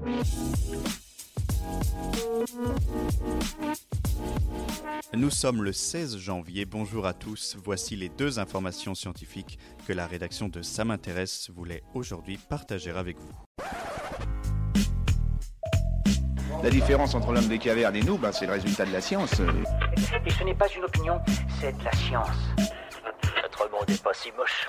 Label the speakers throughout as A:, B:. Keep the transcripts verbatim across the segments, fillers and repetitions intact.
A: Nous sommes le seize janvier, bonjour à tous, voici les deux informations scientifiques que la rédaction de Ça m'intéresse voulait aujourd'hui partager avec vous.
B: La différence entre l'homme des cavernes et nous, ben, c'est le résultat de la science.
C: Et ce n'est pas une opinion, c'est de la science. Notre monde n'est pas si moche.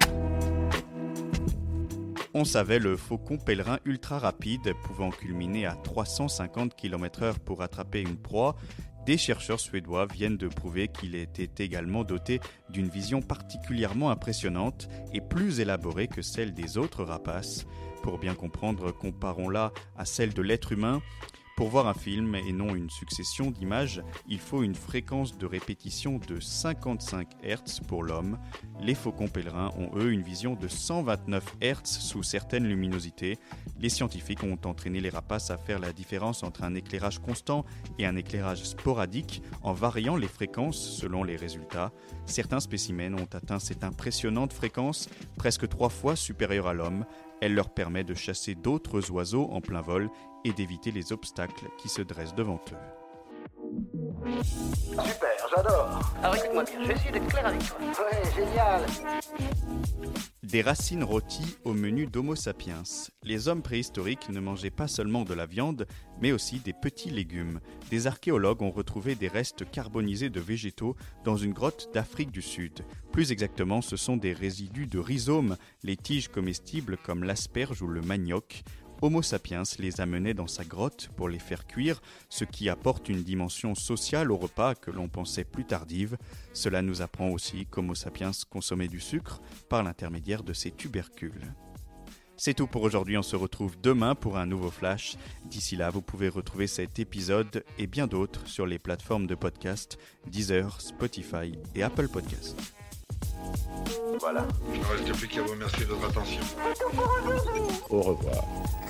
A: On savait le faucon pèlerin ultra rapide, pouvant culminer à trois cent cinquante kilomètres heure pour attraper une proie. Des chercheurs suédois viennent de prouver qu'il était également doté d'une vision particulièrement impressionnante et plus élaborée que celle des autres rapaces. Pour bien comprendre, comparons-la à celle de l'être humain. Pour voir un film et non une succession d'images, il faut une fréquence de répétition de cinquante-cinq hertz pour l'homme. Les faucons pèlerins ont eux une vision de cent vingt-neuf hertz sous certaines luminosités. Les scientifiques ont entraîné les rapaces à faire la différence entre un éclairage constant et un éclairage sporadique en variant les fréquences selon les résultats. Certains spécimens ont atteint cette impressionnante fréquence, presque trois fois supérieure à l'homme. Elle leur permet de chasser d'autres oiseaux en plein vol et d'éviter les obstacles qui se dressent devant eux.
C: Super, j'adore. Alors écoute-moi bien, je vais essayer d'être clair avec toi. Ouais, génial.
A: Des racines rôties au menu d'Homo sapiens. Les hommes préhistoriques ne mangeaient pas seulement de la viande, mais aussi des petits légumes. Des archéologues ont retrouvé des restes carbonisés de végétaux dans une grotte d'Afrique du Sud. Plus exactement, ce sont des résidus de rhizomes, les tiges comestibles comme l'asperge ou le manioc. Homo sapiens les amenait dans sa grotte pour les faire cuire, ce qui apporte une dimension sociale au repas que l'on pensait plus tardive. Cela nous apprend aussi qu'Homo sapiens consommait du sucre par l'intermédiaire de ses tubercules. C'est tout pour aujourd'hui, on se retrouve demain pour un nouveau flash. D'ici là, vous pouvez retrouver cet épisode et bien d'autres sur les plateformes de podcast Deezer, Spotify et Apple Podcasts.
D: Voilà.
E: Il ne reste plus qu'à vous remercier de votre attention.
B: Au revoir.